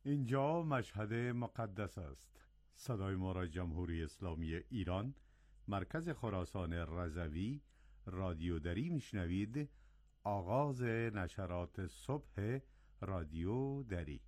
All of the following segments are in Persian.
اینجا مشهد مقدس است. صدای ما را جمهوری اسلامی ایران، مرکز خراسان رضوی، رادیو دری میشنوید. آغاز نشرات صبح رادیو دری.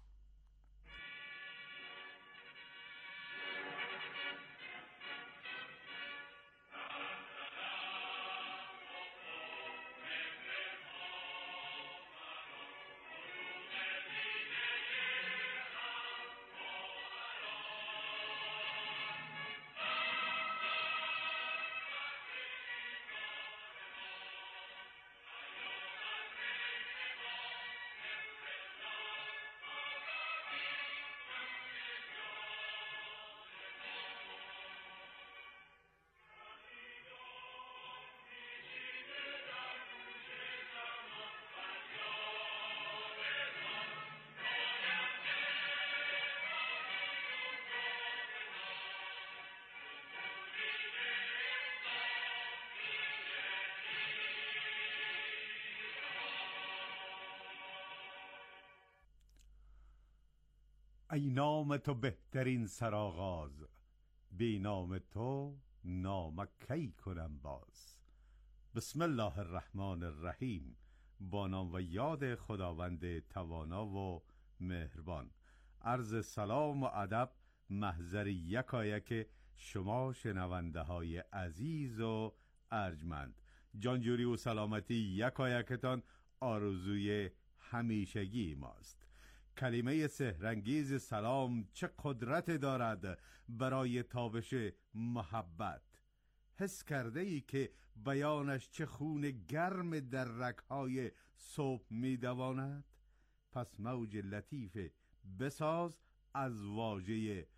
ای نام تو بهترین سرآغاز، بی نام تو نام کی کنم باز. بسم الله الرحمن الرحیم. با نام و یاد خداوند توانا و مهربان. عرض سلام و ادب محضر یکایک شما شنونده های عزیز و ارجمند. جانجوری و سلامتی یکایکتان آرزوی همیشگی ماست. کلمه سحرانگیز سلام چه قدرت دارد برای تابش محبت. حس کرده ای که بیانش چه خون گرم در رگ‌های صبح می دواند؟ پس موج لطیف بساز از واژه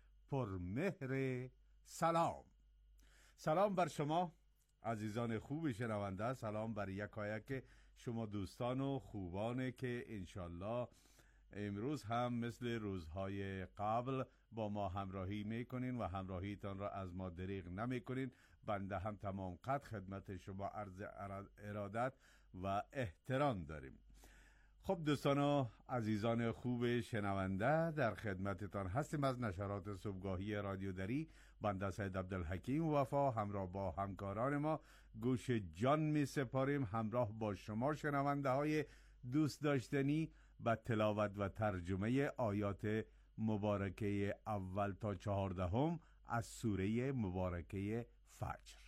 پرمهر سلام. سلام بر شما عزیزان خوب شنونده، سلام بر یکایک شما دوستان و خوبانه که انشالله امروز هم مثل روزهای قبل با ما همراهی میکنین و همراهیتان را از ما دریغ نمیکنین. بنده هم تمام قد خدمت شما عرض ارادت و احترام داریم. خب دوستان و عزیزان خوب شنونده، در خدمتتان هستیم از نشرات صبحگاهی رادیو دری. بنده سید عبدالحکیم وفا همراه با همکاران ما گوش جان می سپاریم همراه با شما شنونده های دوست داشتنی با تلاوت و ترجمه آیات مبارکه اول تا 14 از سوره مبارکه فجر.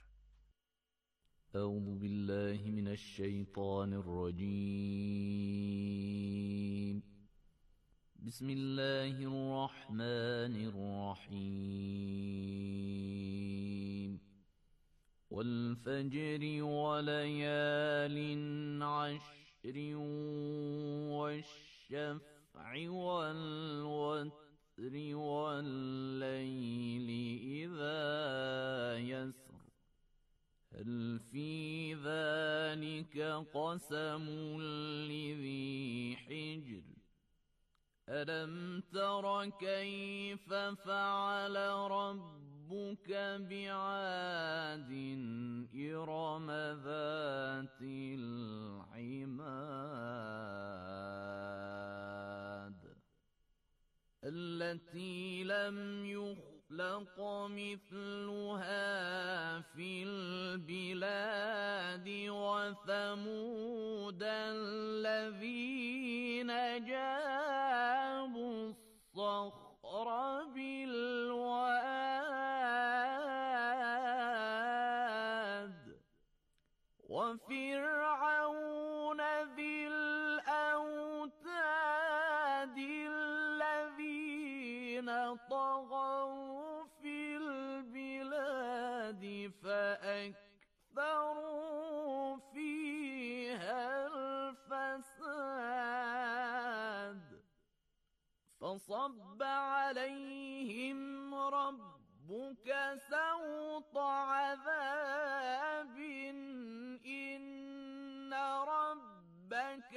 اعوذ بالله من الشیطان الرجیم. بسم الله الرحمن الرحیم. والفجر وليال عشر والشفع والوتر والليل إذا يسر هل في ذلك قسم لذي حجر ألم تر كيف فعل ربك بعاد إرم ذات العماد التي لم يخلق مثلها في البلاد وثمود الذين جابوا الصخر بالواد وفرعون ذي الأوتاد الذين طغوا في البلاد فأكثروا فيها الفساد فصب عليهم ربك سوط عذاب إن ربك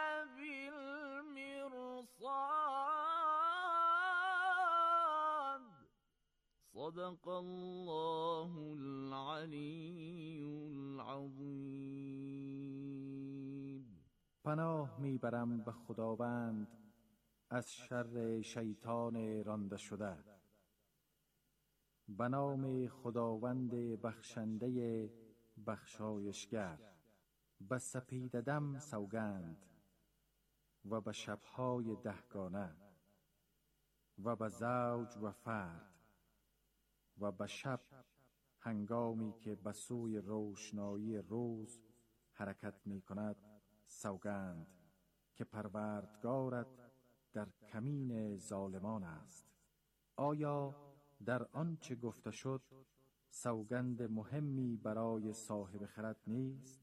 لبالمرصاد صدق الله العلی العظیم. پناه میبرم به خداوند از شر شیطان رانده شده. به نام خداوند بخشنده بخشایشگر. به سپید دم سوگند و به شبهای دهگانه و به زوج و فرد و به شب هنگامی که به سوی روشنایی روز حرکت می کند سوگند که پروردگارت در کمین ظالمان است. آیا در آنچه گفته شد سوگند مهمی برای صاحب خرد نیست؟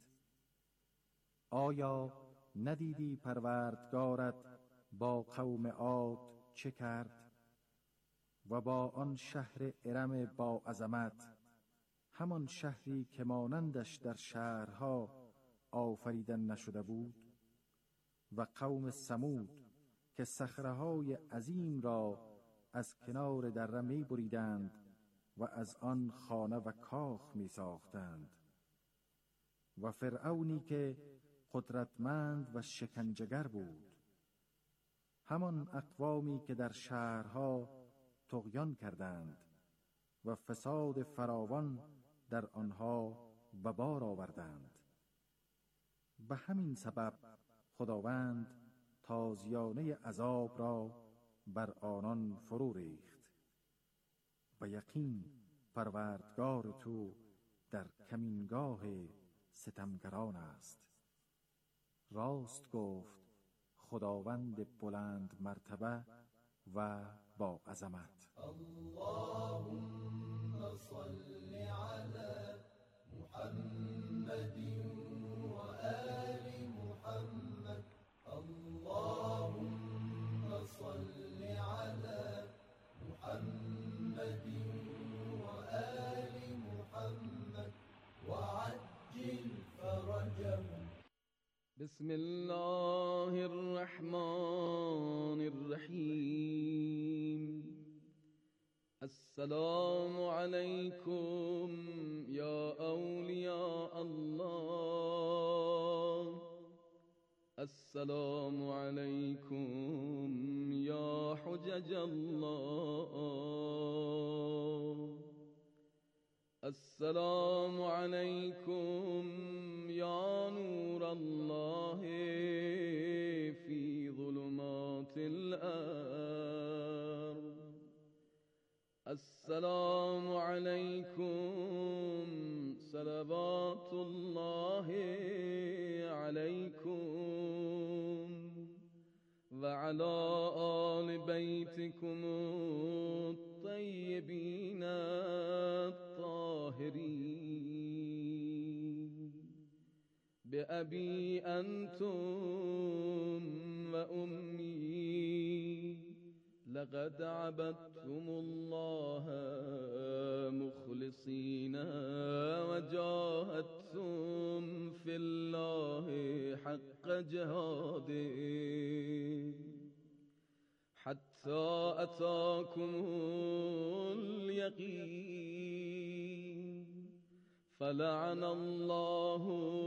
آیا ندیدی پروردگارت با قوم عاد چه کرد و با آن شهر ارم با عظمت، همان شهری که مانندش در شهرها آفریدن نشده بود، و قوم ثمود که صخره‌های عظیم را از کنار دره می بریدند و از آن خانه و کاخ می ساختند، و فرعونی که قدرتمند و شکنجه‌گر بود، همان اقوامی که در شهرها طغیان کردند و فساد فراوان در آنها به بار آوردند. به همین سبب خداوند تازیانه عذاب را بر آنان فرو ریخت. و یقین پروردگار تو در کمینگاه ستمگران است. راست گفت خداوند بلند مرتبه و با عظمت. اللهم صل على محمد و آل محمد. اللهم صل على محمد و آل محمد وعجل فرجهم. بسم الله الرحمن الرحیم. السلام علیکم یا اولیاء الله. السلام علیکم یا حجج الله. السلام علیکم یا نور الله فی ظلمات الارض. السلام علیکم صلوات الله علیکم و علی آل بیتکم الطیبین الطاهرین. بأبی انتم و امی لقد عبدتم الله مخلصین و جاهدتم فی الله حق جهاده حتی اتاکم الیقین. فلعن الله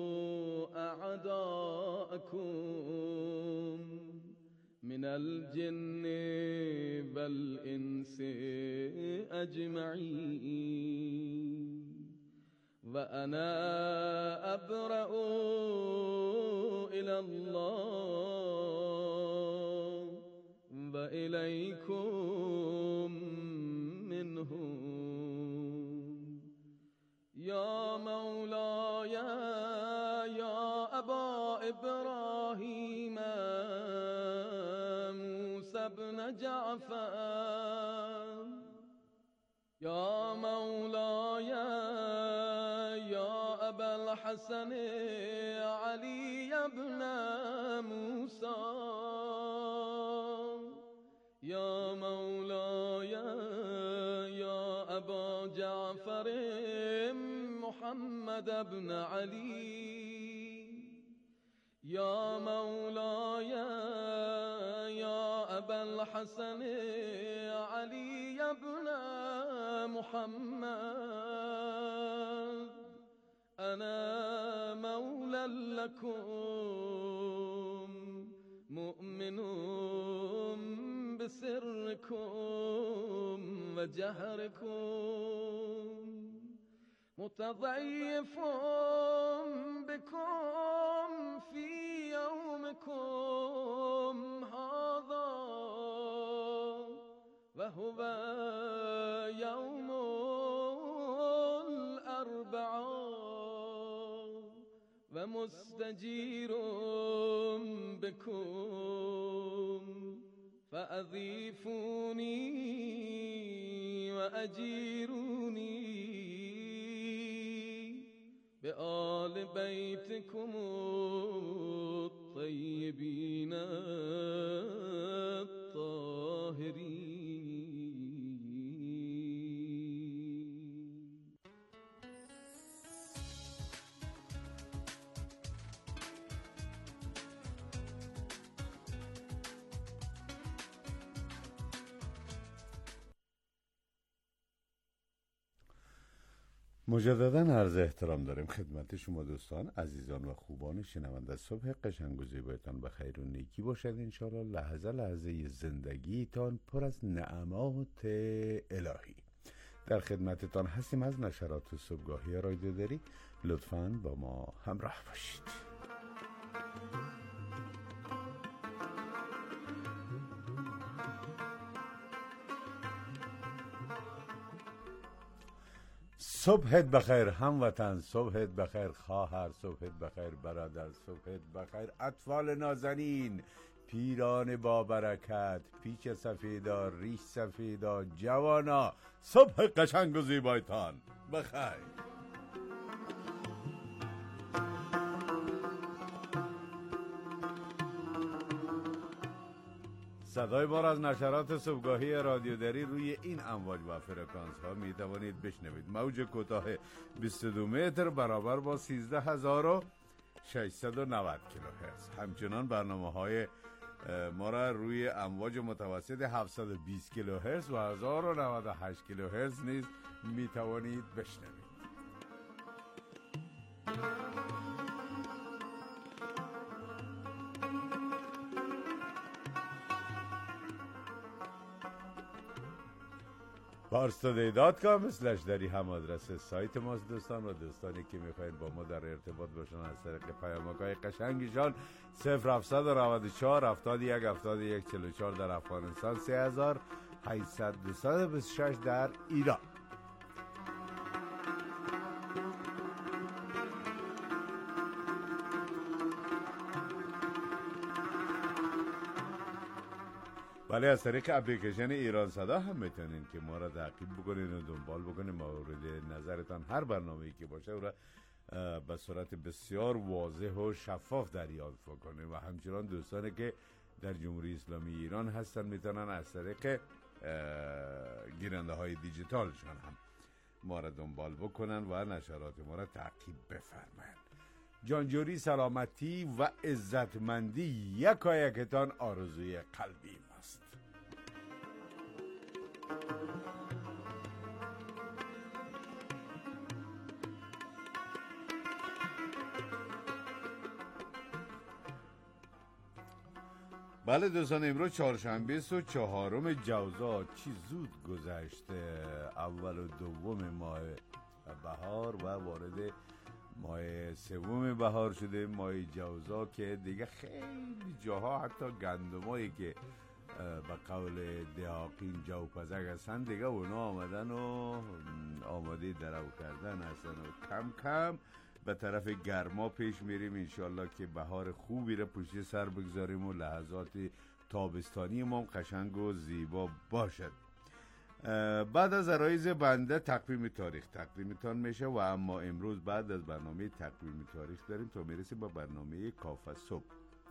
اعداءکم من الجن والانس اجمعین. و انا ابرأ الی الله و الیکم منهم. یا مولاي یا ابا ابراهیم موسی بن جعفر. یا مولاي یا ابا الحسن علی بن موسی. یا مولاي یا ابا جعفر محمد بن علی. یا مولاي یا ابا الحسن علی بن محمد. انا مولا لكم مؤمن وجهركم متضيف بكم في يومكم هذا وهو يوم الأربعاء ومستجير بكم فأضيفوني وأجيروني بآل بيتكم الطيبين الطاهرين. مجددا عرض احترام داریم خدمت شما دوستان عزیزان و خوبان شنونده. صبح قشنگ و زیبایتان بخیر و نیکی باشد انشاءالله. لحظه لحظه زندگیتان پر از نعمات الهی. در خدمتتان هستیم از نشرات صبحگاهی رادیو دری. لطفاً با ما همراه باشید. صبحت بخیر هموطن، صبحت بخیر خواهر، صبحت بخیر برادر، صبحت بخیر اطفال نازنین، پیران با برکت، پیچ سفیدا، ریش سفیدا، جوانا، صبح قشنگ و زیبایتان بخیر. صدای ما را از نشرات صبحگاهی رادیو دری روی این امواج و فرکانس ها می توانید بشنوید. موج کوتاه 22 متر برابر با 13690 کیلوهرتز. همچنان برنامه های ما را روی امواج متوسط 720 کیلوهرتز و 1098 کیلوهرتز نیز می توانید بشنوید. parstoday.com/ دری هم آدرس سایت ماست دوستان. و دوستانی که میخواین با ما در ارتباط باشن از طریق پیامک‌های قشنگشان 0794 71 71 44 در افغانستان، 3800 226 در ایران. ولی از طریق اپلیکیشن ایران صدا هم میتونین که ما را تعقیب بکنین و دنبال بکنین. مورد نظرتان هر برنامه‌ای که باشه او را به صورت بسیار واضح و شفاف دریافت بکنین. و همچنان دوستانی که در جمهوری اسلامی ایران هستن میتونن از طریق گیرنده های دیجیتالشان هم ما را دنبال بکنن و نشرات ما را تعقیب بفرمایند. جانجوری، سلامتی و عزتمندی یکایکتان آرزوی قلبی ماست. بله دوستان، امروز چهارشنبه 24 جوزا. چی زود گذشته اول و دوم ماه بهار و وارد ماه سوم بهار شده، ماه جوزا، که دیگه خیلی جاها حتی گندمایی که به قول دهاقین جوپزک هستن دیگه اونا آمدن و آماده درو کردن هستن و کم کم به طرف گرما پیش میریم. انشالله که بهار خوبی رو پشت سر بگذاریم و لحظات تابستانی ما قشنگ و زیبا باشد. بعد از عرایض بنده تقویم تاریخ تقدیمتان میشه و اما امروز بعد از برنامه تقویم تاریخ داریم تا میرسیم با برنامه کافه صبح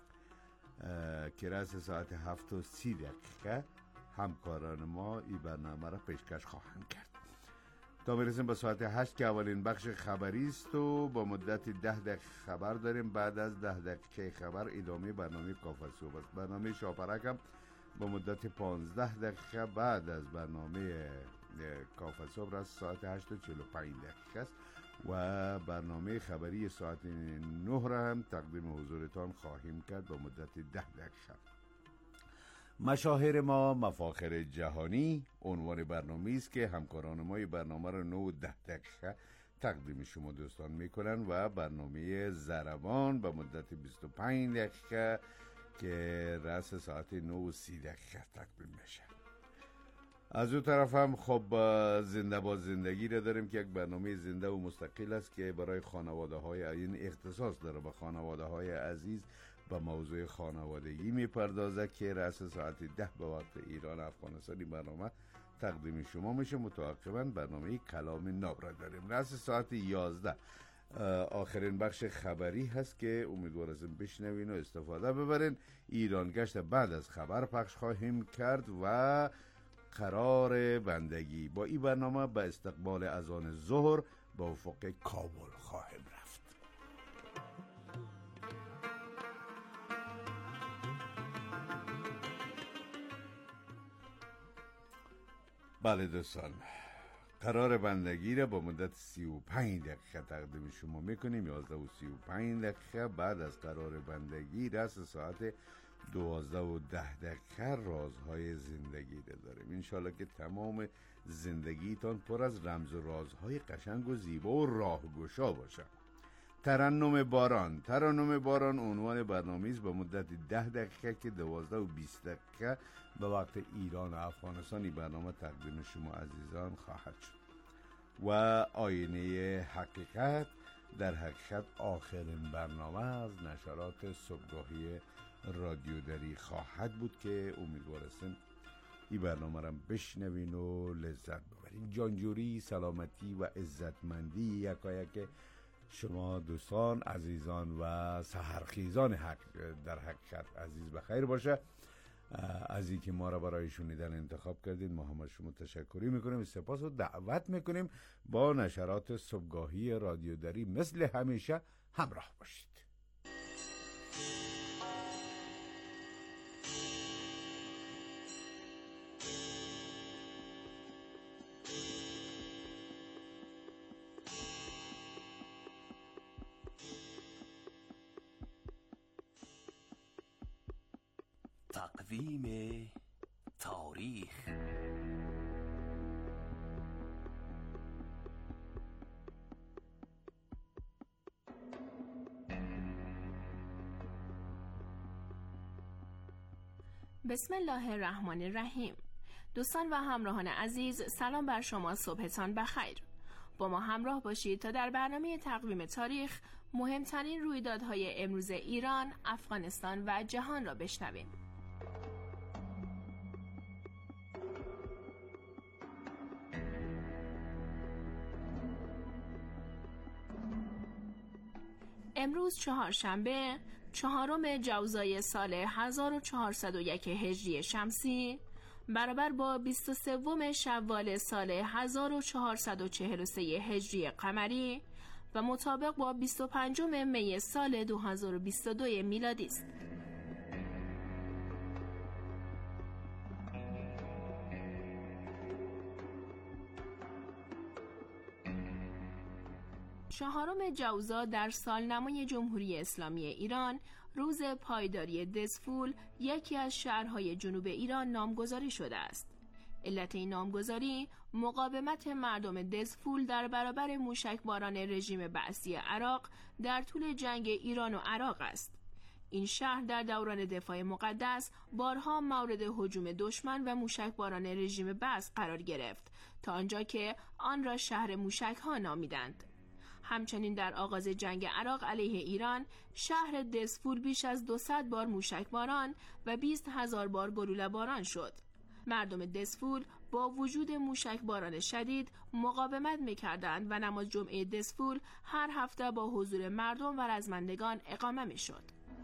که رأس ساعت 7:30 همکاران ما این برنامه را پیشکش خواهند کرد تا میرسیم به ساعت 8 که اولین بخش خبری است و با مدت 10 دقیقه خبر داریم. بعد از 10 دقیقه خبر ادامه برنامه کافه صبح است. برنامه شاپرک هم با مدت 15 دقیقه بعد از برنامه کافه صبح است، ساعت 8:45 است و برنامه خبری ساعت 9 را هم تقدیم حضورتان خواهیم کرد با مدت 10 دقیقه. مشاهیر ما مفاخر جهانی عنوان برنامه است که همکاران ما برنامه را 9 و 10 دقیقه تقدیم شما دوستان میکنن و برنامه ضربان به مدت 25 دقیقه که رأس ساعت 9 و 30 دقیقه تقدیم میشه. از اون طرف هم خب زنده با زندگی را داریم که یک برنامه زنده و مستقل است که برای خانواده های این اختصاص داره به خانواده های عزیز به موضوع خانوادگی میپردازه که رأس ساعت 10 به وقت ایران افغانستان برنامه تقدیم شما میشه. متعاقباً برنامه کلام ناب را داریم. رأس ساعت 11 آخرین بخش خبری هست که امیدوار هستم بشنوین و استفاده ببرین. ایران گشت بعد از خبر پخش خواهیم کرد و قرار بندگی. با این برنامه به استقبال اذان ظهر به افق کابل خواهیم رفت. بله دوستان، قرار بندگی را با مدت 35 دقیقه تقدیم شما میکنیم. 11 و 35 دقیقه بعد از قرار بندگی رأس ساعت 12 و 10 دقیقه رازهای زندگی را داریم. انشالله که تمام زندگیتان پر از رمز و رازهای قشنگ و زیبا و راهگشا باشه. ترنم باران عنوان برنامه است به مدت 10 دقیقه که 12 و 20 دقیقه به وقت ایران و افغانستان برنامه تقدیم شما عزیزان خواهد شد. و آینه حقیقت در حقیقت آخرین برنامه از نشرات صبحگاهی رادیو دری خواهد بود که امیدوار هستیم این برنامه را بشنوین و لذت ببرین. جانجوری، سلامتی و عزتمندی یکایک شما دوستان عزیزان و سحرخیزان در حقیقت عزیز بخیر باشه. از اینکه ما را برای شنیدن انتخاب کردین ما هم از شما تشکری میکنیم، سپاس و دعوت میکنیم با نشرات صبحگاهی رادیو دری مثل همیشه همراه باشید. تقویم تاریخ. بسم الله الرحمن الرحیم. دوستان و همراهان عزیز، سلام بر شما، صبحتان بخیر. با ما همراه باشید تا در برنامه تقویم تاریخ مهمترین رویدادهای امروز ایران، افغانستان و جهان را بشنویم. امروز چهارشنبه 4 جوزای سال 1401 هجری شمسی برابر با 23 شوال سال 1443 هجری قمری و مطابق با 25 می سال 2022 میلادی است. چهارم جوزا در سالنمای جمهوری اسلامی ایران روز پایداری دزفول یکی از شهرهای جنوب ایران نامگذاری شده است. علت این نامگذاری مقاومت مردم دزفول در برابر موشکباران رژیم بعثی عراق در طول جنگ ایران و عراق است. این شهر در دوران دفاع مقدس بارها مورد هجوم دشمن و موشکباران رژیم بعث قرار گرفت تا آنجا که آن را شهر موشک‌ها نامیدند. همچنین در آغاز جنگ عراق علیه ایران شهر دزفول بیش از 200 بار موشکباران و 20,000 بار گلوله باران شد. مردم دزفول با وجود موشکباران شدید مقاومت می‌کردند و نماز جمعه دزفول هر هفته با حضور مردم و رزمندگان اقامه می‌شد.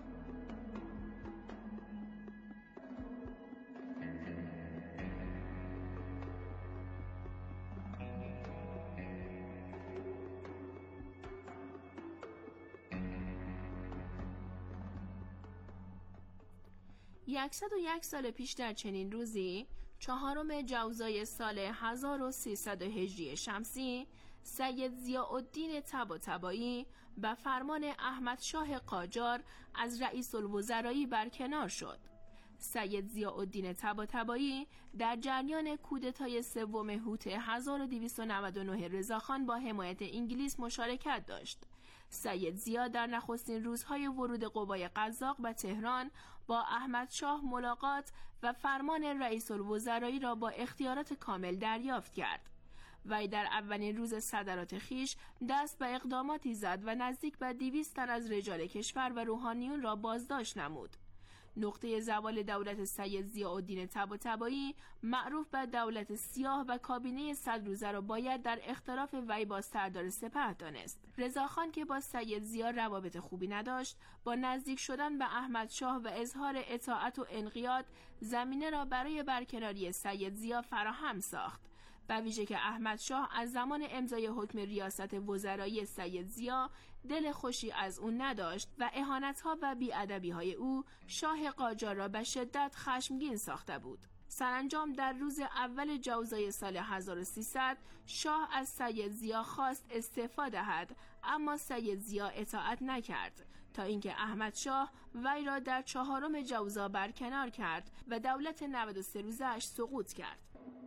یکصد و یک سال پیش در چنین روزی 4 جوزای سال 1300 هجری شمسی سید ضیاءالدین طباطبایی به فرمان احمد شاه قاجار از رئیس الوزرایی برکنار شد. سید ضیاءالدین طباطبایی در جریان کودتای 3 هوت 1299 رضاخان با حمایت انگلیس مشارکت داشت. سید ضیا در نخستین روزهای ورود قوای قزاق به تهران با احمد شاه ملاقات و فرمان رئیس الوزرایی را با اختیارات کامل دریافت کرد. وی در اولین روز صدرات خیش دست به اقداماتی زد و نزدیک به 200 تن از رجال کشور و روحانیون را بازداشت نمود. نقطه زوال دولت سید ضیاءالدین طباطبایی معروف به دولت سیاه و کابینه 100 روزه را باید در اختلاف وی با سردار سپه دانست. رضاخان که با سید ضیا روابط خوبی نداشت، با نزدیک شدن به احمد شاه و اظهار اطاعت و انقیاد زمینه را برای برکناری سید ضیا فراهم ساخت. به ویژه که احمد شاه از زمان امضای حکم ریاست وزرایی سید ضیا دل خوشی از او نداشت و اهانت‌ها و بی‌ادبی‌های او شاه قاجار را به شدت خشمگین ساخته بود. سرانجام در روز اول جوزای سال 1300 شاه از سید ضیا خواست استعفا دهد، اما سید ضیا اطاعت نکرد تا اینکه احمد شاه وی را در 4 جوزا برکنار کرد و دولت 93 روزه‌اش سقوط کرد.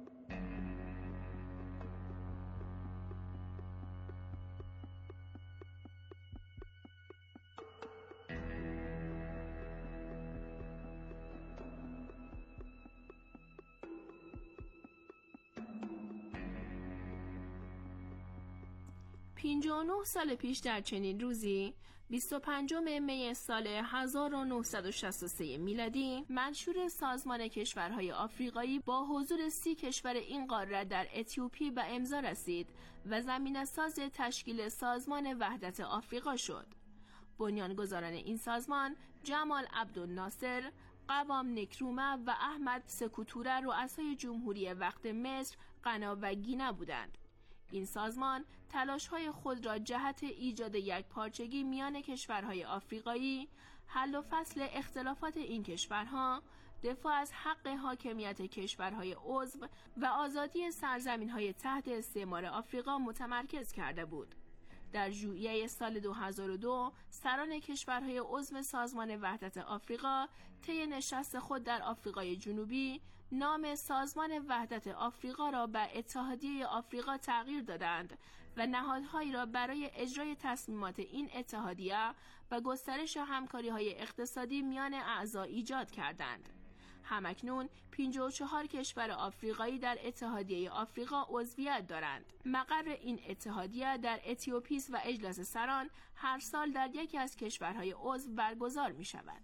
و 59 سال پیش در چنین روزی 25 می سال 1963 میلادی منشور سازمان کشورهای آفریقایی با حضور 30 کشور این قاره در اتیوپی به امضا رسید و زمینه‌ساز تشکیل سازمان وحدت آفریقا شد. بنیانگذاران این سازمان جمال عبدالناصر، قوام نکرومه و احمد سکوتوره رؤسای جمهوری وقت مصر، غنا و گینه بودند. این سازمان تلاش‌های خود را جهت ایجاد یک پارچگی میان کشورهای آفریقایی، حل و فصل اختلافات این کشورها، دفاع از حق حاکمیت کشورهای عضو و آزادی سرزمین‌های تحت استعمار آفریقا متمرکز کرده بود. در ژوئیه سال 2002 سران کشورهای عضو سازمان وحدت آفریقا طی نشست خود در آفریقای جنوبی نام سازمان وحدت آفریقا را به اتحادیه آفریقا تغییر دادند و نهادهایی را برای اجرای تصمیمات این اتحادیه و گسترش همکاری‌های اقتصادی میان اعضا ایجاد کردند. همکنون 54 کشور آفریقایی در اتحادیه آفریقا عضویت دارند. مقر این اتحادیه در اتیوپی است و اجلاس سران هر سال در یکی از کشورهای عضو برگزار می شود.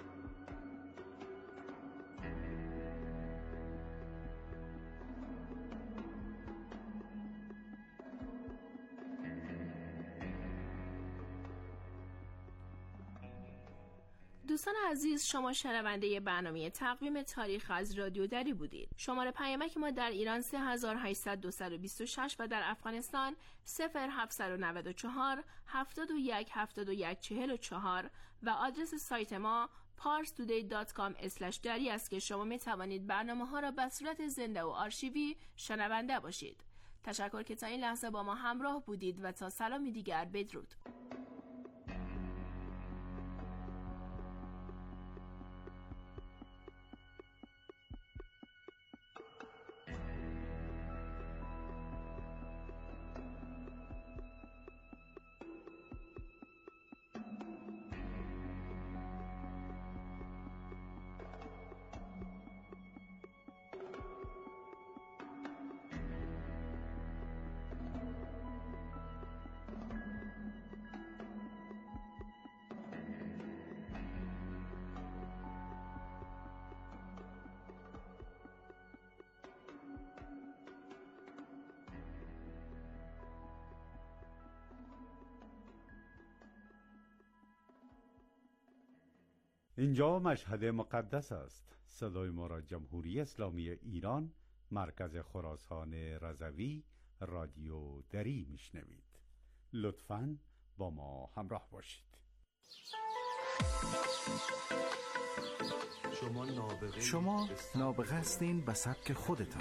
دوستان عزیز، شما شنونده برنامه تقویم تاریخ از رادیو دری بودید. شماره پیامک ما در ایران 3800-226 و در افغانستان 0794 71 71 44 و آدرس سایت ما parstoday.com/dari است که شما می توانید برنامه ها را به صورت زنده و آرشیوی شنونده باشید. تشکر که تا این لحظه با ما همراه بودید و تا سلامی دیگر بدرود. اینجا مشهد مقدس است. صدای ما را جمهوری اسلامی ایران، مرکز خراسان رضوی، رادیو دری میشنوید. لطفاً با ما همراه باشید. شما نابغه هستین به سبک خودتان.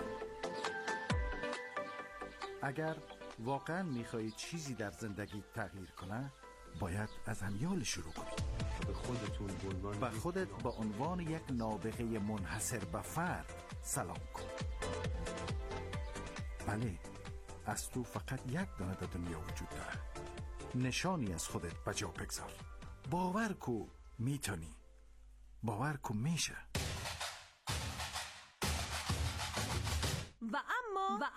اگر واقعا میخواهید چیزی در زندگی تغییر کنه، باید از همیال شروع کنید. به خودتون و خودت به عنوان یک نابغه منحصر به فرد سلام کن. بله، از تو فقط یک دانه در دنیا وجود داره. نشانی از خودت بجا بگذار. باور کو میتونی، باور کو میشه. و اما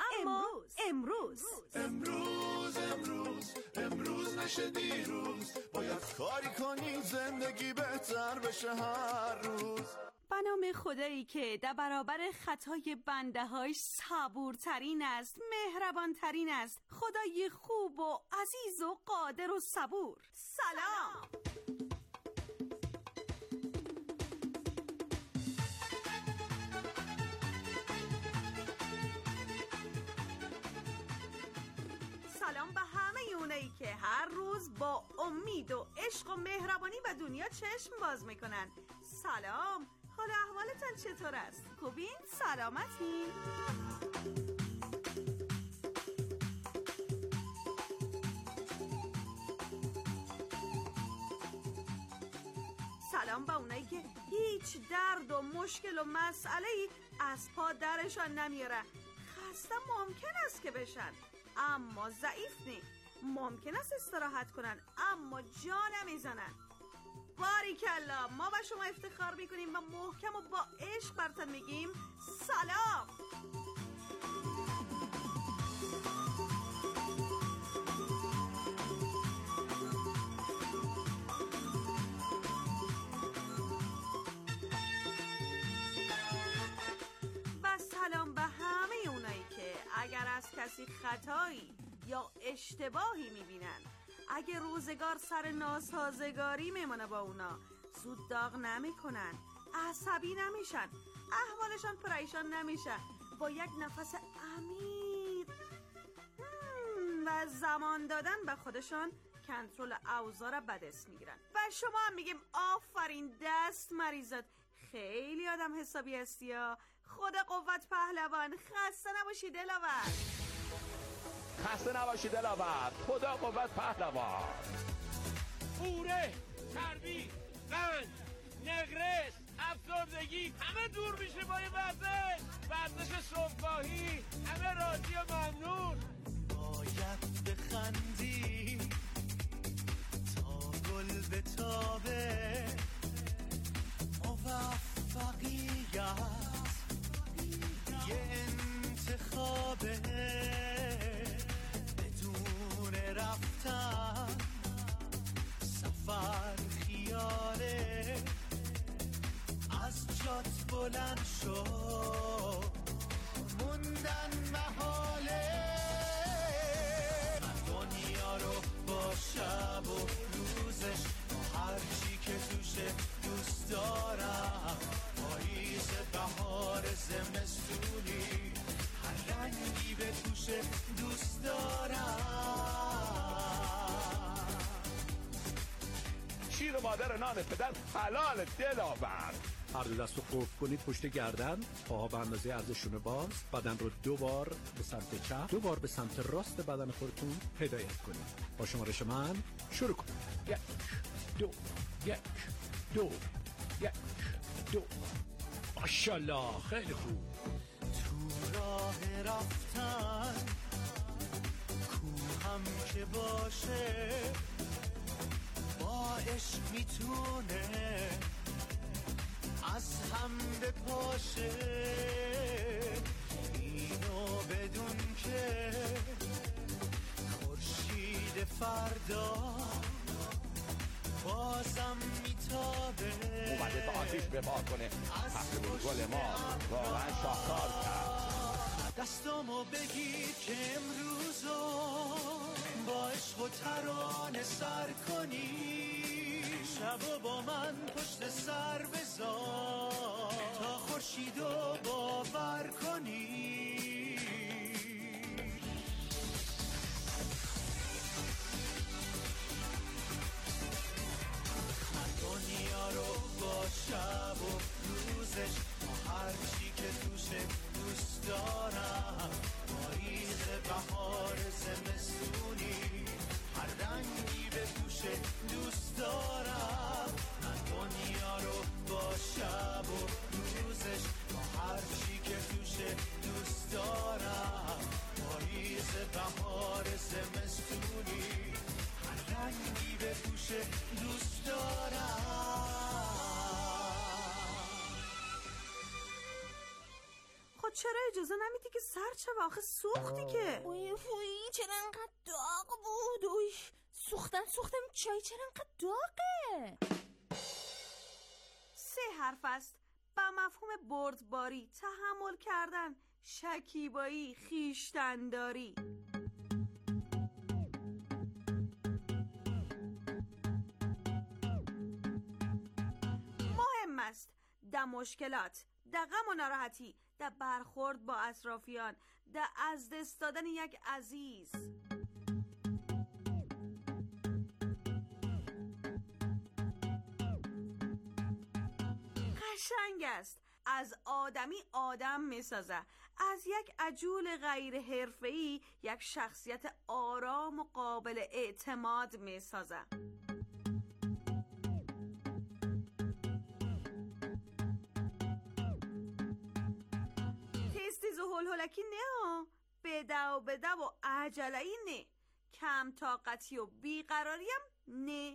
امروز نشه دیروز، باید کاری کنی زندگی بهتر بشه هر روز. به نام خدایی که در برابر خطای بنده‌هاش صبورترین است، مهربانترین است، خدای خوب و عزیز و قادر و صبور. سلام. سلام به همه اونایی که هر روز با امید و عشق و مهربانی به دنیا چشم باز میکنن. سلام، حال احوالتان چطور است؟ خوبین؟ سلامتین؟ سلام به اونایی که هیچ درد و مشکل و مسئله‌ای از پا درشان نمیاره. خسته ممکن است که بشن اما ضعیف نی. ممکن است استراحت کنن اما جا نمیزنن. باریکلا، ما با شما افتخار میکنیم و محکم و با عشق براتون میگیم سلام. و سلام به همه اونایی که اگر از کسی خطایی یا اشتباهی میبینن، اگه روزگار سر ناسازگاری میمونه با اونا، زود داغ نمیکنن، عصبی نمیشن، احوالشان پریشان نمیشه، با یک نفس عمیق و زمان دادن به خودشان کنترل اوضاع به دست میگیرن. و شما هم میگیم آفرین، دست مریضات، خیلی آدم حسابی هستی ها. خدا قوت پهلوان. خسته نباشی دلاور. خسته نباشی دلاور. خدا قوت پهلوان. اوره، چربی، قند، نقرس، افسردگی همه دور میشه با این ورزش صبحگاهی. همه راضی و ممنون. باید بخندی تا گل بتابه، موفقیت یه انتخابه، بدون رفتن سفر خیاله، از جات بلند شو موندن محاله. من دنیا رو با شب و روزش، با هر چی که توشه دوست دارم، پاییز، بهار، زمستونی، هر رنگی به توشه دوست دارم. شیر مادر نان پدر حلال دلاور. هر دو دست رو قفل کنید پشت گردن، پاها به اندازه عرضشونه باز، بدن رو 2 بار به سمت چپ، 2 بار به سمت راست بدن خودتون هدایت کنید. با شمارش من شروع کنید. 1 2 1 2 1 2. ماشاءالله، خیلی خوب. تو راه رفتن کوهم که باشه، با عشق میتونه از هم بپاشه. اینو بدون که خورشید فردا بازم میتابه، اومده تا آتیش بپا کنه. پهلوان گل ما واقعا شاهکار کرد. دستامو بگیر که امروزو با عشق و ترانه سر کنی، شبو با من پشت سر بذار تا خورشیدو باور کنی. دنیا رو با شب و روزش، با هر چی که توشه دوست دارم، پاییز، بهار، زمستونی، هر رنگی به توشه دوست دارم. همیشه دوست دارم. خود چرا اجازه نمیدی که سر چه واقع سوختی که؟ وی چرا انقدر داغ بود؟ اوی سوختم چای چرا انقدر داغه؟ 3 حرف است با مفهوم بردباری، تحمل کردن، شکیبایی، خویشتن‌داری. مهم است در مشکلات، در غم و ناراحتی، در برخورد با اطرافیان، در از دست دادن یک عزیز. قشنگ است از آدمی آدم میسازه، از یک عجول غیر حرفه‌ای یک شخصیت آرام و قابل اعتماد میسازه. تیز و هلهلکی نه، بده و عجله‌ای نه، کم طاقتی و بیقراریم نه.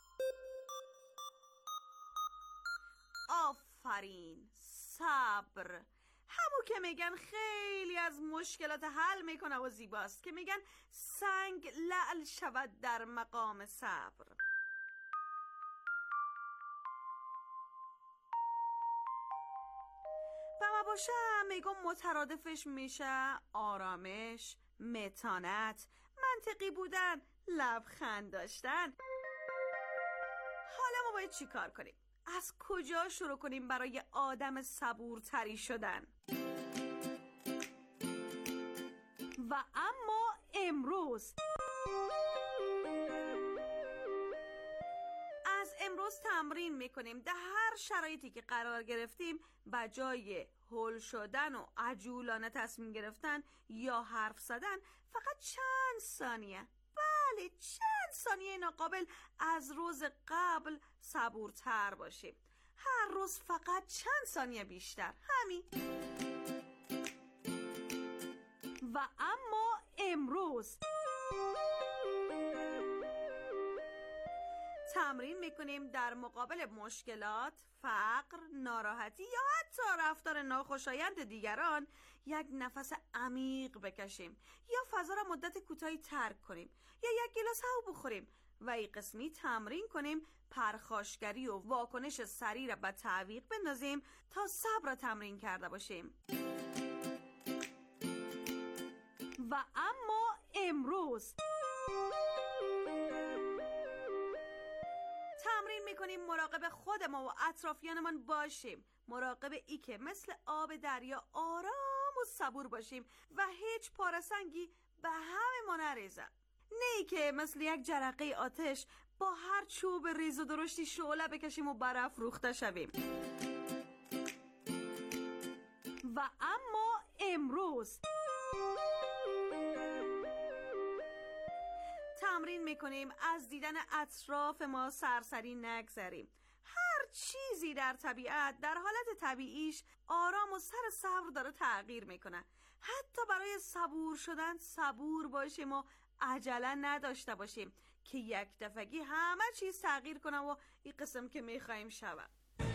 آفرین، صبر. همون که میگن خیلی از مشکلات حل میکنه و زیباست، که میگن سنگ لعل شود در مقام صبر. و ما باشه میگم مترادفش میشه آرامش، متانت، منطقی بودن، لبخند داشتن. حالا ما باید چی کار کنیم؟ از کجا شروع کنیم برای آدم صبورتری شدن؟ و اما امروز از امروز تمرین میکنیم در هر شرایطی که قرار گرفتیم بجای هول شدن و عجولانه تصمیم گرفتن یا حرف زدن فقط چند ثانیه، بله چند ثانیه ناقابل از روز قبل صبورتر باشیم. هر روز فقط چند ثانیه بیشتر، همین. و اما امروز تمرین میکنیم در مقابل مشکلات، فقر، ناراحتی یا حتی رفتار ناخوشایند دیگران یک نفس عمیق بکشیم یا فضا را مدت کوتاهی ترک کنیم یا یک گلاس هوا بخوریم و این قسمی تمرین کنیم پرخاشگری و واکنش سریع را به تعویق بندازیم تا صبر را تمرین کرده باشیم. و اما امروز تمرین میکنیم مراقب خود ما و اطرافیانمان باشیم، مراقب ای که مثل آب دریا آرام و صبور باشیم و هیچ پارسنگی به همه ما نریزه، نه ای که مثل یک جرقه آتش با هر چوب ریز و درشتی شعله بکشیم و برافروخته شویم. و اما امروز تمرین میکنیم از دیدن اطراف ما سرسری نگذریم. هر چیزی در طبیعت در حالت طبیعیش آرام و سر صبر داره تغییر میکنه. حتی برای صبور شدن صبور باشیم و عجله نداشته باشیم که یک دفعگی همه چیز تغییر کنه و این قسم که میخواییم شود.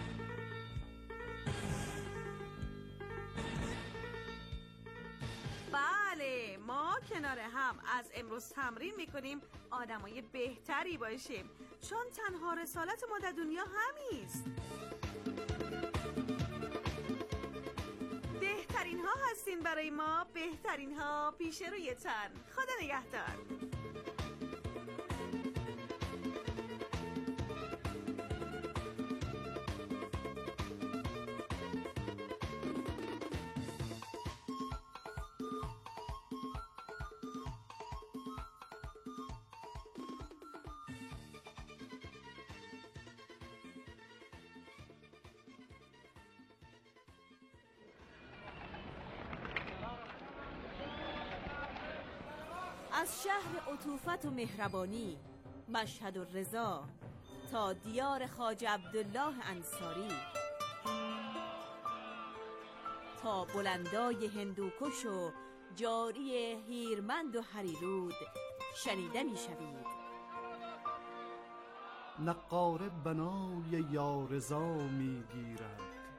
بله، ما کنار هم از امروز تمرین میکنیم آدمای بهتری باشیم، چون تنها رسالت ما در دنیا همیست. بهترین ها هستین برای ما، بهترین ها پیش روی تن. خدا نگهدار. از شهر عطوفت و مهربانی، مشهد و رضا، تا دیار خواجه عبدالله انصاری، تا بلندای هندوکش و جاری هیرمند و هریرود شنیده می شوید. نقاره بنای یارزا میگیرد،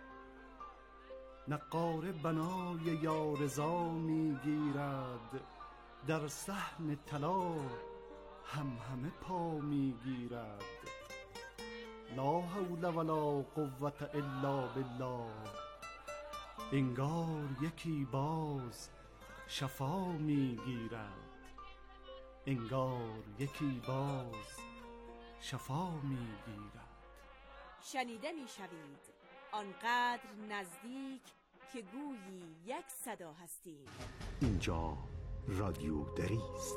نقاره بنای یارزا میگیرد، در صحن طلا همه پا میگیرد. لا حول ولا قوة الا بالله. انگار یکی باز شفا میگیرد، انگار یکی باز شفا میگیرد. شنیده میشوید آنقدر نزدیک که گویی یک صدا هستید. اینجا رادیو دری است.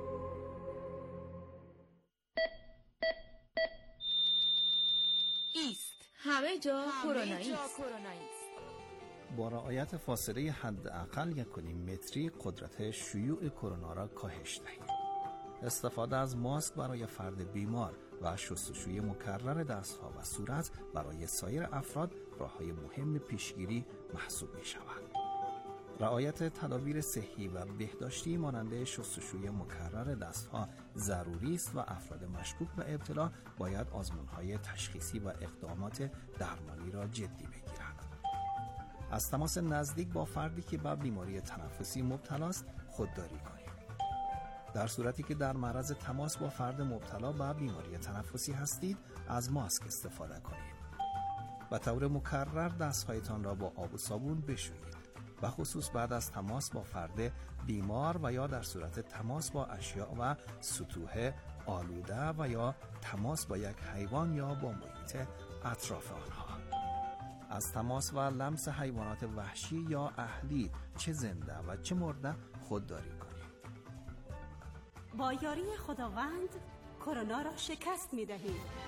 ایست همه جا کرونایی است. با رعایت فاصله حداقل 1.5 متری قدرت شیوع کرونا را کاهش دهید. استفاده از ماسک برای فرد بیمار و شستشوی مکرر دستها و صورت برای سایر افراد راه‌های مهم پیشگیری محسوب می‌شود. رعایت تدابیر صحی و بهداشتی مانند شستشوی مکرر دستها ضروری است و افراد مشکوک به ابتلا باید آزمون‌های تشخیصی و اقدامات درمانی را جدی بگیرند. از تماس نزدیک با فردی که به بیماری تنفسی مبتلا است خودداری کنید. در صورتی که در معرض تماس با فرد مبتلا به بیماری تنفسی هستید از ماسک استفاده کنید. به طور مکرر دستهایتان را با آب و صابون بشویید. و خصوص بعد از تماس با فرد بیمار و یا در صورت تماس با اشیاء و سطوح آلوده و یا تماس با یک حیوان یا با محیط اطراف آنها. از تماس و لمس حیوانات وحشی یا اهلی چه زنده و چه مرده خودداری کنید. با یاری خداوند کرونا را شکست می‌دهید.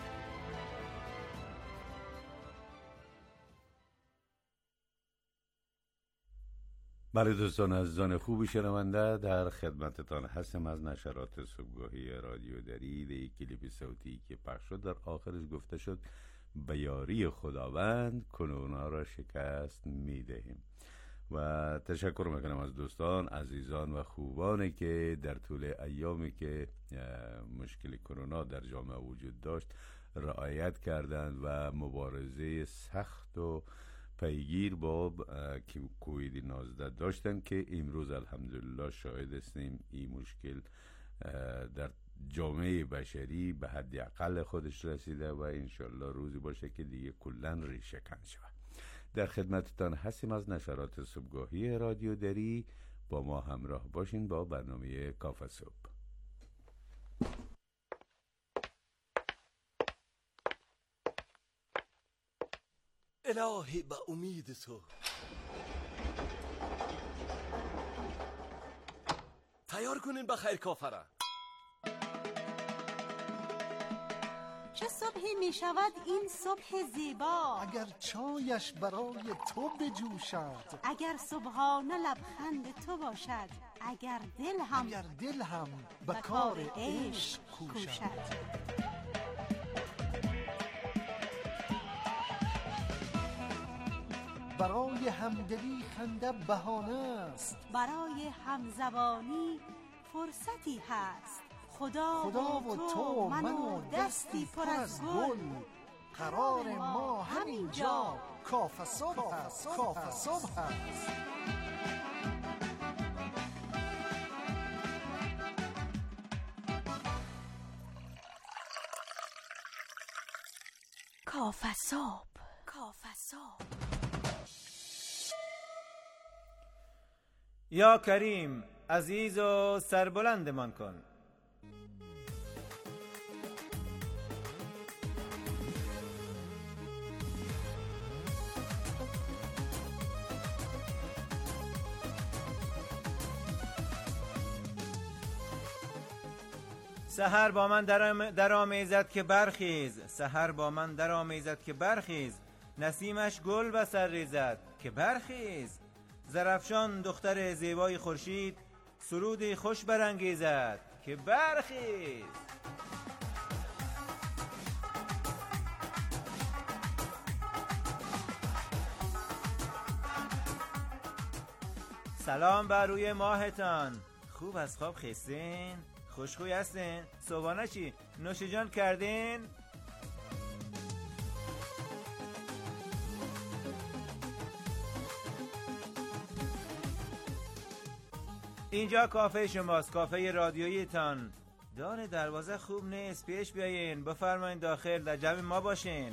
بله دوستان عزیزان خوب شنونده، در خدمتتان هستم از نشرات صبحگاهی رادیو دری. در یک کلیپ صوتی که پخش شد در آخرش گفته شد به یاری خداوند کرونا را شکست میدهیم. و تشکر میکنم از دوستان عزیزان و خوبانی که در طول ایامی که مشکل کرونا در جامعه وجود داشت رعایت کردند و مبارزه سخت و پیگیر با کووید 19 داشتن که امروز الحمدلله شاهد هستیم این مشکل در جامعه بشری به حد اقل خودش رسیده و انشالله روزی باشه که دیگه کلن ریشه کن شود. در خدمتتان هستیم از نشرات صبحگاهی رادیو دری. با ما همراه باشین با برنامه کافه صبح. الهی به امید تو تیار کنین بخیر کافه را. چه صبحی می شود این صبح زیبا، اگر چایش برای تو بجوشد، اگر صبحانه لبخند تو باشد، اگر دل هم به کار عشق کوشد. برای همدلی خنده بهانه است، برای همزبانی فرصتی هست. خدا و تو من و دستی پر از گل، قرار ما همینجا کافه صبح است. کافه صبح است. کافه صبح. کافه صبح. یا کریم عزیز و سربلندمان کن. سحر با من در آمیزد که برخیز، سحر با من در آمیزد که برخیز، نسیمش گل به سر ریزد که برخیز. زرفشان دختر زیبای خورشید سرودی خوش برانگیزد که برخیز. سلام بر روی ماهتان. خوب از خواب خیستین؟ خوشخوی هستین؟ صبحانه چی؟ نوش جان کردین؟ اینجا کافه شماست، کافه رادیویی تان. دار دروازه خوب نیست، پیش بیاین، بفرمایین داخل، در جمع ما باشین.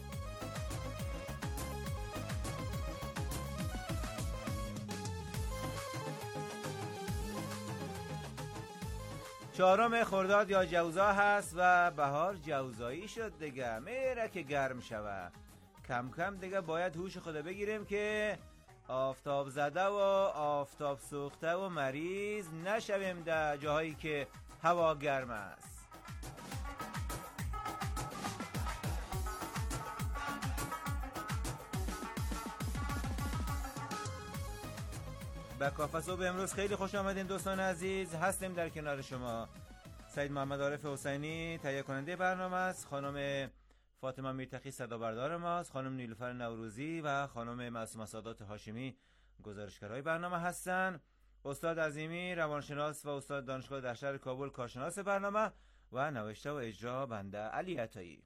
چهارم خرداد یا جوزا هست و بهار جوزایی شد دیگه، میره که گرم شوه. کم کم دیگه باید هوش خود بگیریم که آفتاب زده و آفتاب سوخته و مریض نشویم در جاهایی که هوا گرم است. به کافه صبح امروز خیلی خوش آمدین دوستان عزیز. هستیم در کنار شما. سید محمد عارف حسینی تهیه کننده برنامه است، خانم فاطمه میرتقی صدابردار ماست، خانم نیلوفر نوروزی و خانم معصومه سادات هاشمی گزارشگرای برنامه هستند. استاد عظیمی روانشناس و استاد دانشگاه در شهر کابل کارشناس برنامه و نوشته و اجرا بنده علی عطایی.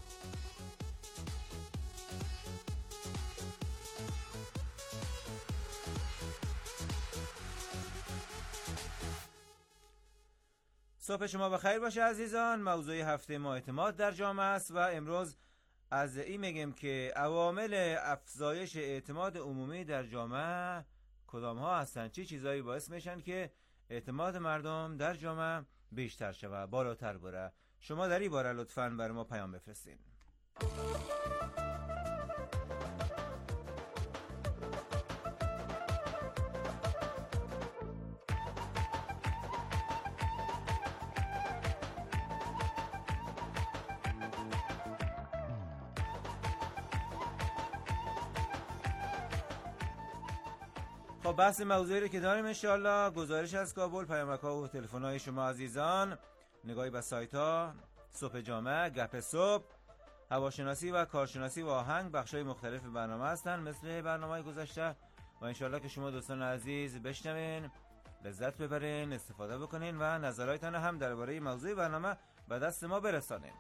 صبح شما بخیر باشه عزیزان. موضوع هفته ما اعتماد در جامعه است و امروز از این میگیم که عوامل افزایش اعتماد عمومی در جامعه کدام ها هستند، چه چیزایی باعث میشن که اعتماد مردم در جامعه بیشتر شود، بالاتر بره. شما در این باره لطفاً برای ما پیام بفرستین. خب بحث موضوعی رو که داریم انشاءالله، گزارش از کابل، پیامک‌ها و تلفن‌های شما عزیزان، نگاهی به سایت‌ها، صبح جامعه، گپ صبح، هواشناسی و کارشناسی و آهنگ بخش‌های مختلف برنامه هستن مثل برنامه‌های گذشته و انشاءالله که شما دوستان عزیز بشنوین، لذت ببرین، استفاده بکنین و نظراتتون هم درباره موضوع برنامه به دست ما برسانین.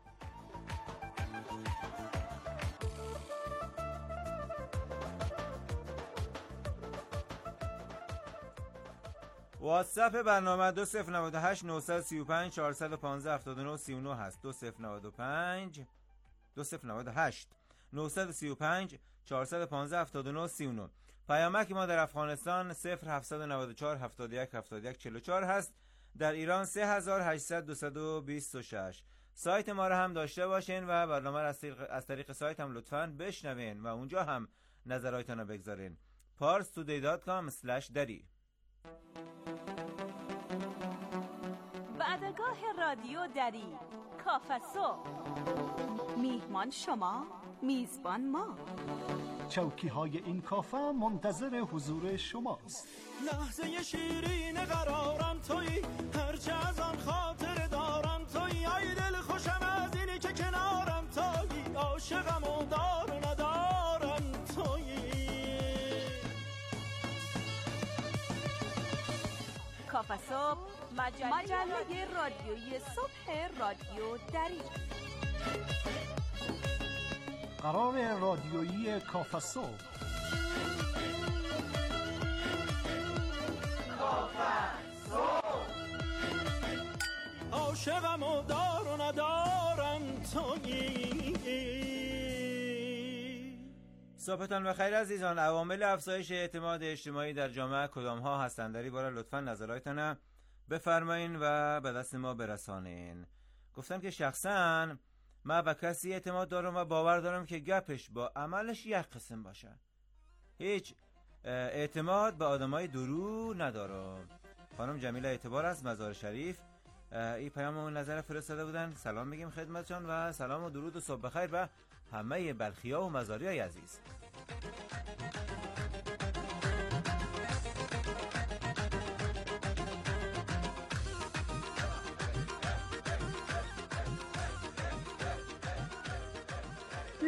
واتساپ برنامه 2098 935 415 79 39 هست. 2098 935 415 79 39. پیامک ما در افغانستان 0794 71 71 44 هست. در ایران 3800 226. سایت ما را هم داشته باشین و برنامه را از طریق سایت هم لطفاً بشنوین و اونجا هم نظراتتون رو بگذارین. parstoday.com/dari. بعدگاه رادیو دری، کافه صبح. میهمان شما، میزبان ما. چوکی های این کافه منتظر حضور شماست. لحظه شیرین قرارم تویی، هرچه از آن خاطر دارم تویی. ای دل خوشم از اینی که کنارم تویی، عاشقم و دار و ندارم تویی. کافه صبح، مجله رادیویی صبح رادیو دری. قرار رادیویی کافه صبح. کافه صبح. عاشقم و دار و ندارم تویی. صبحتان بخیر عزیزان. عوامل افزایش اعتماد اجتماعی در جامعه کدام ها هستند؟ در این باره لطفاً نظراتتون بفرمایین و به دست ما برسانین. گفتم که شخصاً من به کسی اعتماد دارم و باور دارم که گپش با عملش یک قسم باشه. هیچ اعتماد به آدمای درو ندارم. خانم جمیله اعتبار از مزار شریف این پیام و نظر فرستاده بودن. سلام میگیم خدمتشان و سلام و درود و صبح بخیر به همه بلخیا و مزاریای عزیز.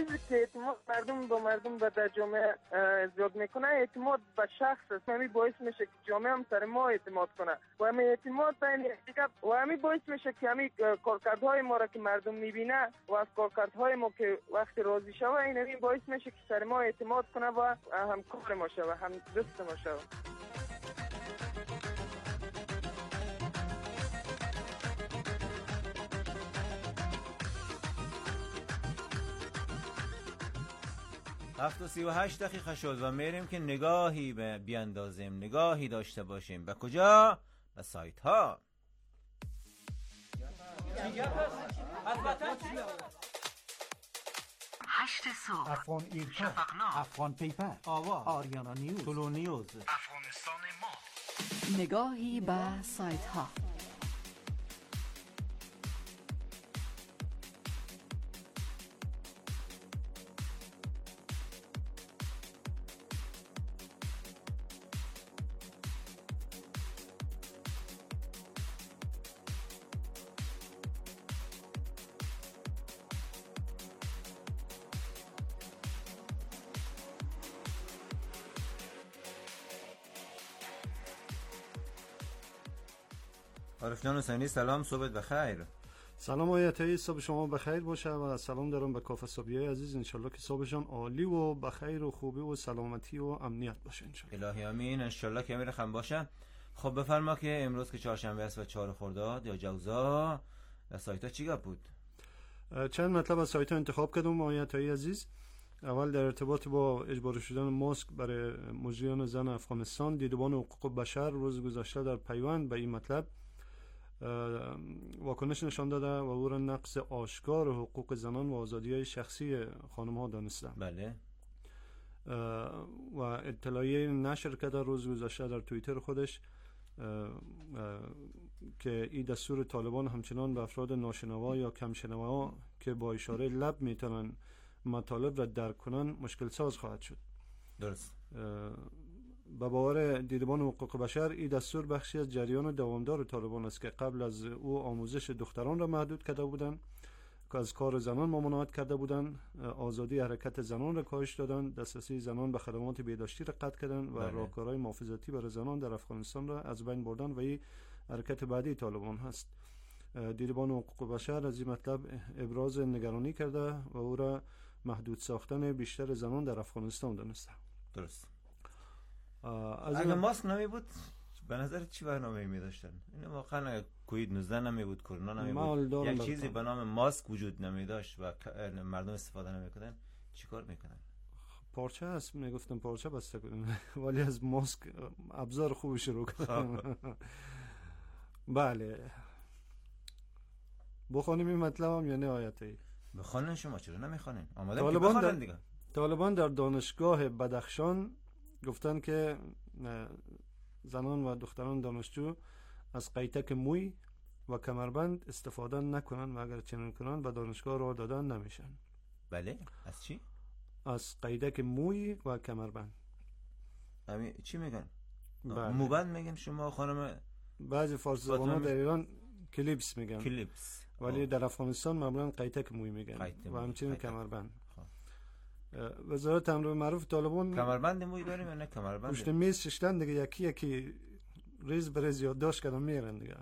چیزی که اعتماد مردم با مردم و در جامعه زیاد میکنه اعتماد به شخص است. همین باعث میشه که جامعه هم سر ما اعتماد کنه و همین اعتماد بین دیگر و همین باعث میشه که همین کارکردهای ما را که مردم میبینه و از کارکردهای ما که وقتی راضی شوه این همین باعث میشه که سر ما اعتماد کنه و همکار ما شوه، هم دوست ما شوه. هفت و 38 دقیقه شد و میریم که نگاهی بیاندازیم، نگاهی داشته باشیم. به کجا؟ به سایت ها. هشت صبح، افغان ایرکا، افغان پیپر، آوا، آریانا نیوز، طلو نیوز، افغانستان ما. نگاهی به سایت ها. عارف جان حسینی سلام، صبحت بخیر. سلام آیتایی، صبح شما بخیر باشه و سلام دارم به کافه صبحیه عزیز. انشالله که صبحشان عالی و بخیر و خوبی و سلامتی و امنیت باشه انشالله. الهی آمین. انشالله که میرخم باشه. خب بفرما که امروز که چهارشنبه است و 4 خرداد یا جوزا در سایت ها چی گپ بود؟ چند مطلب از سایت ها انتخاب کردم آیتایی عزیز. اول در ارتباط با اجباری شدن ماسک برای مجریان زن افغانستان، دیدبان حقوق بشر روز گذشته در پیوند به این مطلب واکنش نشان داده و او را نقض آشکار حقوق زنان و آزادی‌های شخصی خانم ها دانسته. بله. و اطلاعیه نشر کرده روز گذشته در توییتر خودش که این دستور طالبان همچنان به افراد ناشنوا یا کمشنوا که با اشاره لب میتونن مطالب را درک کنن مشکل ساز خواهد شد. درست. به باور دیدبان حقوق بشر این دستور بخشی از جریان دوامدار طالبان است که قبل از او آموزش دختران را محدود کرده بودند، که از کار زنان ممانعت کرده بودند، آزادی حرکت زنان را کاهش دادند، دسترسی زنان به خدمات بهداشتی را قطع کردند و راهکارهای محافظتی برای زنان در افغانستان را از بین بردن و این حرکت بعدی طالبان هست. دیدبان حقوق بشر از این مطلب ابراز نگرانی کرده و او را محدود ساختن بیشتر زنان در افغانستان دانسته. درست. اگه ماسک نمی بود به نظر چی برنامه‌ای می داشتن؟ این واقعا کووید 19 نمی بود، کرونا نمی بود، یک چیزی به نام ماسک وجود نمی داشت و مردم استفاده نمی کردن، چیکار میکنن؟ پارچه هست، میگفتم پارچه بسته کنن ولی از ماسک ابزار خوبی شروع کردن. بله، بخونیم این مطلب هم یا نه آیتی؟ بخونن. شما چرا نمیخونین؟ آماده که بخونن دیگه. طالبان در دانشگاه بدخشان گفتن که زنان و دختران دانشجو از قیتک موی و کمربند استفاده نکنن و اگر چنین کنن به دانشگاه راه دادن نمیشن. بله؟ از چی؟ از قیتک موی و کمربند. همین چی میگن؟ بله. موبند میگن شما خانم؟ بعضی فارسی زبان‌ها در ایران کلیپس میگن. کلیپس. ولی در افغانستان معمولا قیتک موی میگن و همچنین کمربند. وزارت امر معروف طالبان کمربند موی داریم یا نه کمربند؟ پشت میز ششتن دیگه، یکی یکی ریز به ریز یادداشت کردن میرن دیگه.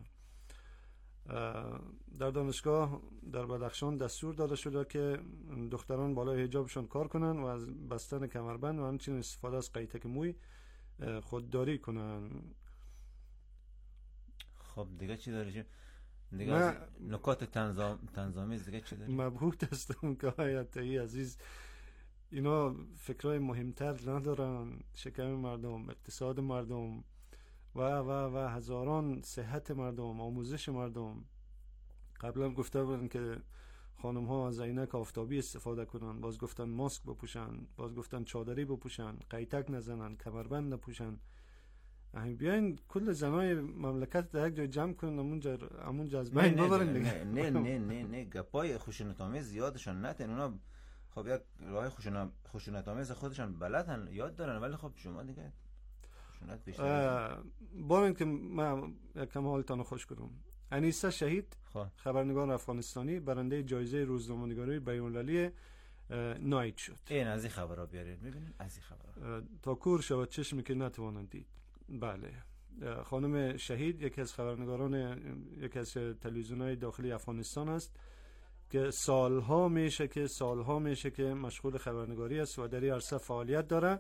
در دانشگاه در بدخشان دستور داده شده که دختران بالای حجابشون کار کنن و از بستن کمربند و همچنین استفاده از قیتک موی خودداری کنن. خب دیگه چی داری؟ دیگه نکات تنظامیز دیگه چی داری؟ مبهوت هستم که آیتی عزیز اینا فکرای مهمتر ندارن، شکم مردم، اقتصاد مردم و هزاران صحت مردم، آموزش مردم. قبلا گفته بودن که خانم ها از عینک آفتابی استفاده کنن، باز گفتن ماسک بپوشن، باز گفتن چادری بپوشن، قیتک نزنن، کمربند نپوشن. بیاین کل زنای مملکت در یک جای جمع کنن، همونجا از بین ببرن دیگه. نه گپای خشونت‌آمیز زیادشان نتن. اونا خب یک راه خشونت‌آمیز خودشان بلدن، یاد دارن، ولی خب شما دیگه خشونت بیشتر. بارن که من یکم حالتان خوش کنم. انیسه شهید خبرنگار افغانستانی برنده جایزه روزنامه‌نگاری بین‌المللی نایت شد. این از این خبرها بیارید میبینید، از این خبرها تا کور شود چشمی که نتوانند دید. بله، خانم شهید یکی از خبرنگاران یکی از تلویزیون‌های داخلی افغانستان است که سالها میشه که مشغول خبرنگاری است و در این عرصه فعالیت داره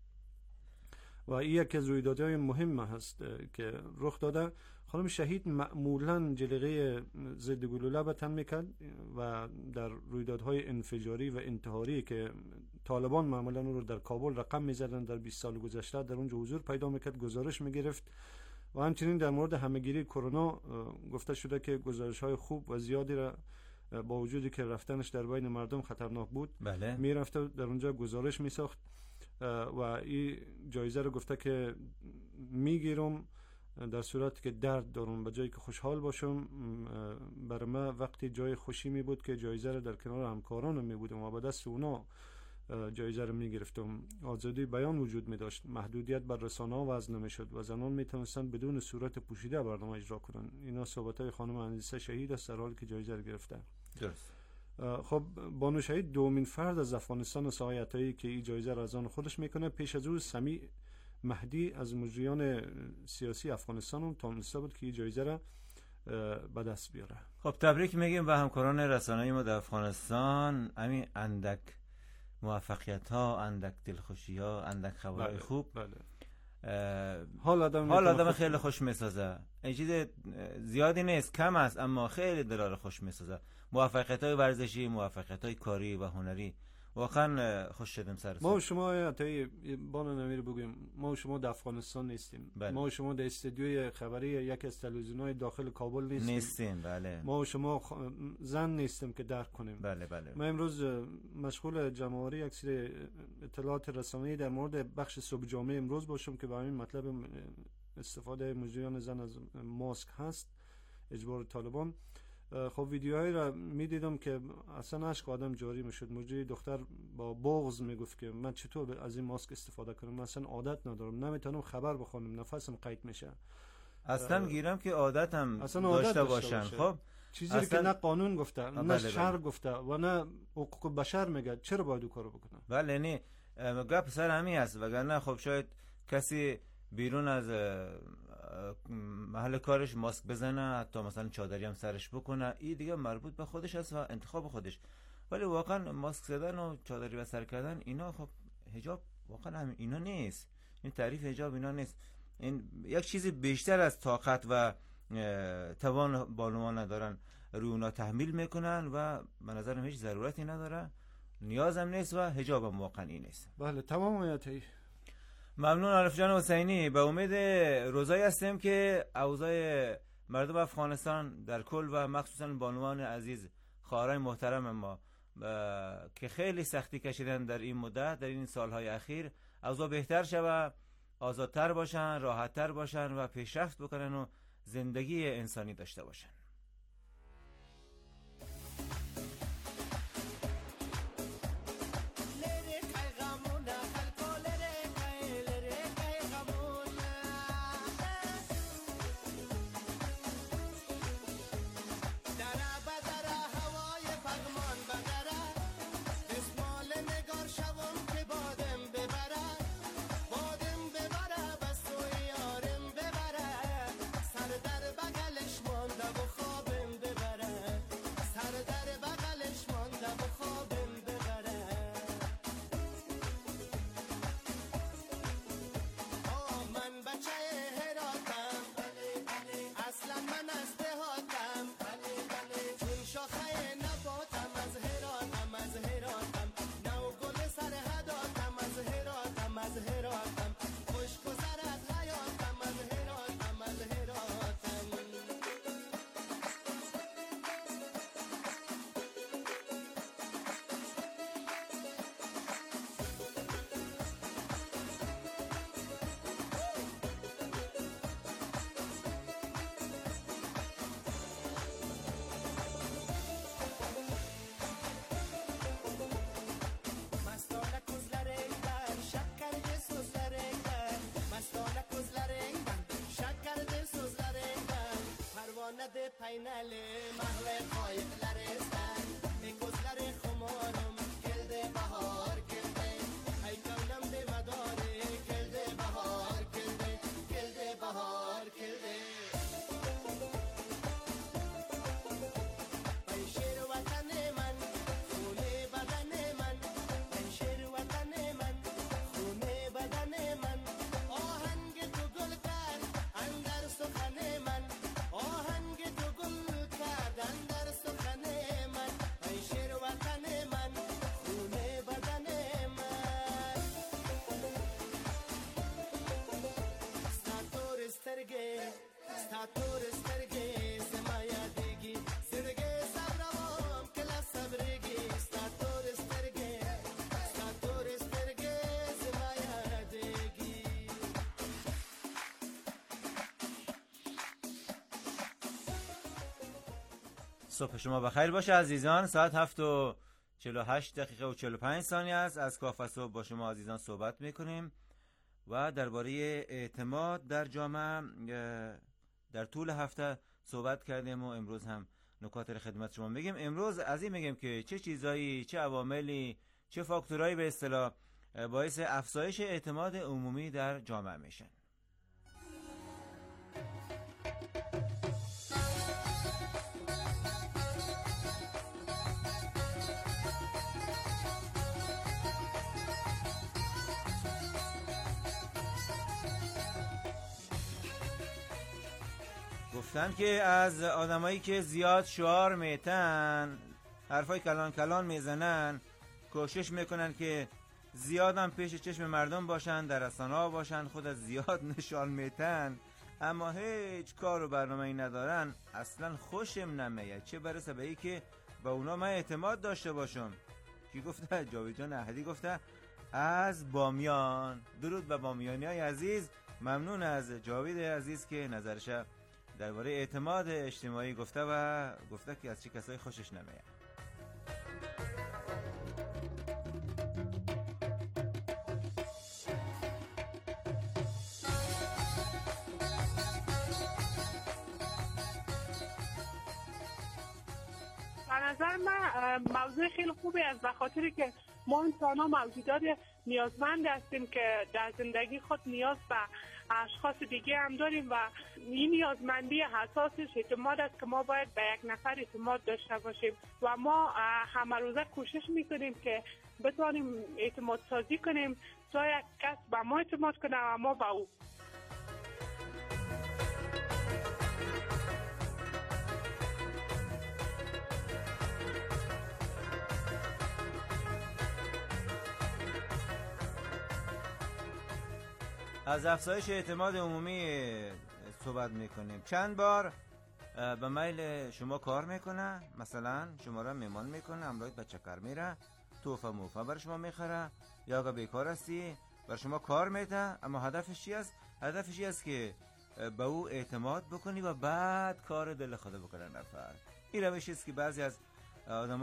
و این یکی از رویدادهای مهم هست که رخ داده. خانم شهید معمولا جلیقه ضد گلوله به تن میکرد و در رویدادهای انفجاری و انتحاری که طالبان معمولا رو در کابل رقم میزدن در 20 سال گذشته در اونجا حضور پیدا میکرد، گزارش میگرفت و همچنین در مورد همهگیری کرونا گفته شده که گزارش های خوب و زیادی را با وجودی که رفتنش در بین مردم خطرناک بود بله. میرفته در اونجا گزارش میساخت و این جایزه رو گفته که میگیرم در صورتی که درد دارم، به جایی که خوشحال باشم. برای من وقتی جای خوشی می بود که جایزه رو در کنار همکارانم می بودم و به دست اونا جایزه رو می گرفتم. آزادی بیان وجود می داشت، محدودیت بر رسانه ها وضع نمی شد و زنان می توانستند بدون صورت پوشیده برنامه اجرا کنند. اینا صحبت های خانم انیسه شهید است در حالی که جایزه رو گرفتن. درست. خب بانو شهید دومین فرد از افغانستان ساحه عطایی که این جایزه را از آن خودش میکنه. پیش از او سمیع مهدی از مجریان سیاسی افغانستان تونسته بود که این جایزه را به دست بیاره. خب تبریک میگیم به همکاران رسانه‌ای ما در افغانستان. همین اندک موفقیت ها، اندک دلخوشی ها، اندک خبرهای خوب. بله. حال آدم خیلی خوش میسازه. این چیز زیادی نیست، کم است، اما خیلی دلار خوش میسازه. موفقیت های ورزشی، موفقیت های کاری و هنری، واقعا خوش شدم سر ما و شما حتی بانو نمیر بگویم ما و شما در افغانستان نیستیم. بله. ما و شما در استودیوی خبری یک از تلویزیون‌های داخل کابل نیستیم. بله. ما و شما زن نیستیم که درک کنیم. بله بله. ما امروز مشغول جمع‌آوری اکثر اطلاعات رسانه‌ای در مورد بخش صبح جامعه امروز باشم که به همین مطلب استفاده مجریان زن از ماسک هست، اجبار طالبان. خب ویدیوهایی را میدیدم که اصلا اشک آدم جاری میشد. مجری دختر با بغض میگفت که من چطور از این ماسک استفاده کنم، من اصلا عادت ندارم، نمیتونم خبر بخونم، نفسم قید میشه. اصلا گیرم که عادتم داشته باشن. خب چیزی که نه قانون گفته، نه شرع گفته و نه حقوق بشر میگه، چرا باید اون کارو بکنه؟ بله، یعنی گپ سر همین است. وگرنه خب شاید کسی بیرون از محل کارش ماسک بزنه، حتی مثلا چادری هم سرش بکنه، این دیگه مربوط به خودش است و انتخاب خودش. ولی واقعا ماسک زدن و چادری به سر کردن اینا، خب حجاب واقعا هم اینا نیست. این تعریف حجاب اینا نیست. این یک چیزی بیشتر از طاقت و توان بانوان ندارن، روی اونا تحمیل میکنن و به نظرم هیچ ضرورتی نداره، نیازم نیست و حجابم واقعا این نیست. بله تمام آیاتی. ممنون عارف جان حسینی. به امید روزایی هستیم که اوضاع مردم افغانستان در کل و مخصوصا بانوان عزیز، خواهرای محترم ما که خیلی سختی کشیدن در این مدت، در این سالهای اخیر، اوضاع بهتر شود، آزادتر باشن، راحتتر باشن و پیشرفت بکنن و زندگی انسانی داشته باشن. Peinele, mahle, koyetler esten, ekozlar xumorum, gelde صبح شما بخیر باشه عزیزان. ساعت 7:48 دقیقه و 45 ثانیه است. از کافه صبح با شما عزیزان صحبت میکنیم و درباره اعتماد در جامعه در طول هفته صحبت کردیم و امروز هم نکات را خدمت شما میگیم. امروز از این میگیم که چه چیزایی، چه عواملی، چه فاکتورایی به اصطلاح باعث افزایش اعتماد عمومی در جامعه میشن. گفتن که از آدمایی که زیاد شعار میتن، حرفای کلان کلان میزنن، کوشش میکنن که زیادم پیش چشم مردم باشن، در رسانه‌ها باشن، خود از زیاد نشان میتن، اما هیچ کار و برنامه‌ای ندارن، اصلا خوشم نمیاد. چه برسه به این که با اونا من اعتماد داشته باشم. کی گفته؟ جاوید جان احدی گفته از بامیان. درود به بامیانیای عزیز. ممنون از جاوید عزیز که نظرش درباره اعتماد اجتماعی گفته و گفته که از چه کسایی خوشش نمیاد. به نظر من موضوع خیلی خوبی است، به خاطری که ما انسان ها موجودات نیازمند هستیم که در زندگی خود نیاز به اشخاص دیگه هم داریم و این نیازمندی اساسش اعتماد است که ما باید به یک نفر اعتماد داشته باشیم و ما همه روزه کوشش میکنیم که بتوانیم اعتماد سازی کنیم تا یک کس به ما اعتماد کنه و ما به او. از افزایش اعتماد عمومی صحبت میکنیم. چند بار به میل شما کار میکنه، مثلا شما را میمان میکنه، امروز به چکر میره، توفه موفه بر شما میخره، یا اگه بیکار هستی بر شما کار میده، اما هدفش چی است؟ هدفش چی است که به او اعتماد بکنی و بعد کار دل خود بکنه نفر. این روشی است که بعضی از آدم